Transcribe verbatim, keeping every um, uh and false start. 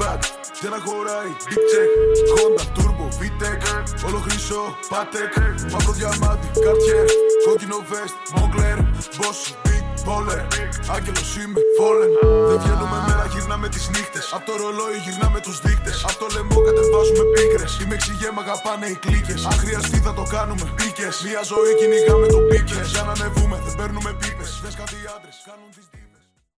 Maybach και να χωράει Big check, Honda, Turbo, V-Tech. Όλο χρυσό, Patek, μαύρο διαμάτι, Cartier, κόκκινο vest, Moncler, Boss, Big Baller. Άγγελος είμαι, Fallen. Δεν βγαίνουμε μέρα, γυρνάμε τις νύχτες. Απ' το ρολόι γυρνάμε τους δείκτες. Απ' το λαιμό κατεβάζουμε πίκρες. Είμαι εξηγέ, μ' αγαπάνε οι κλίκες. Αν χρειαστεί θα το κάνουμε, πίκες. Μια ζωή κυνηγάμε το πίκες. Για να ανεβούμε, δεν παίρνουμε πίπες. Δες κάτι άντρες, κάνουν τις